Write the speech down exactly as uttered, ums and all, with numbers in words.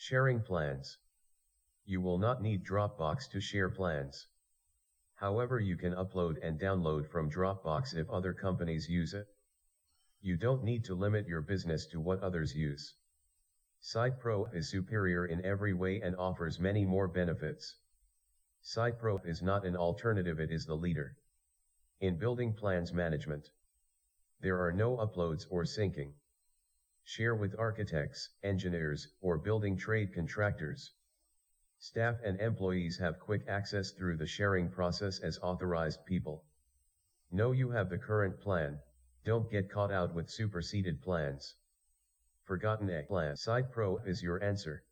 Sharing plans. You will not need Dropbox to share plans. However, you can upload and download from Dropbox if other companies use it. You don't need to limit your business to what others use. SitePro is superior in every way and offers many more benefits. SitePro is not an alternative, it is the leader in building plans management. There are no uploads or syncing. Share with architects, engineers, or building trade contractors. Staff and employees have quick access through the sharing process as authorized people. Know you have the current plan, don't get caught out with superseded plans. Forgotten a plan. SitePro is your answer.